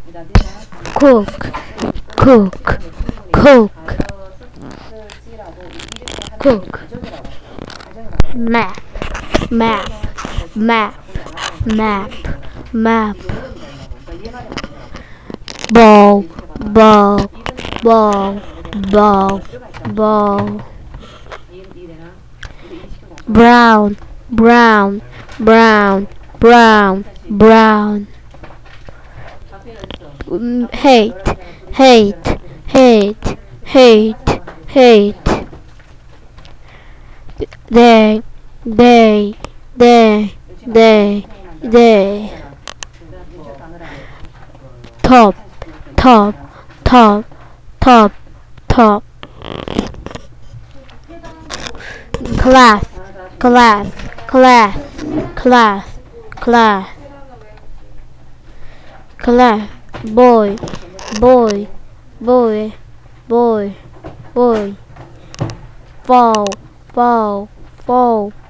cook, cook, cook, cook, map, map, map, map, map, ball, ball, ball, ball, ball, brown, brown, brown, brown, brown, hate, hate, hate, hate, hate, they, they, they, they, top, top, top, top, top, class, class, class, class, class, class, boy, boy, boy, boy, boy, fall, fall, fall,